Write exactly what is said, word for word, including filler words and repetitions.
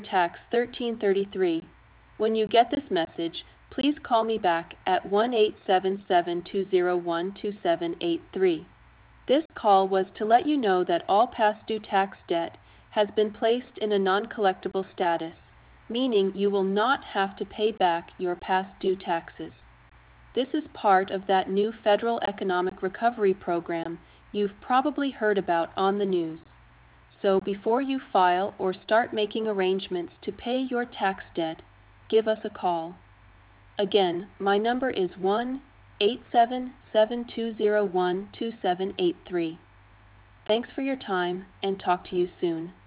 tax thirteen thirty-three. When you get this message, please call me back at one eight seven seven, two zero one, two seven eight three. This call was to let you know that all past due tax debt has been placed in a non-collectible status, meaning you will not have to pay back your past due taxes. This is part of that new federal economic recovery program you've probably heard about on the news. So before you file or start making arrangements to pay your tax debt, give us a call. Again, my number is one eight seven seven, two zero one, two seven eight three. Thanks for your time, and talk to you soon.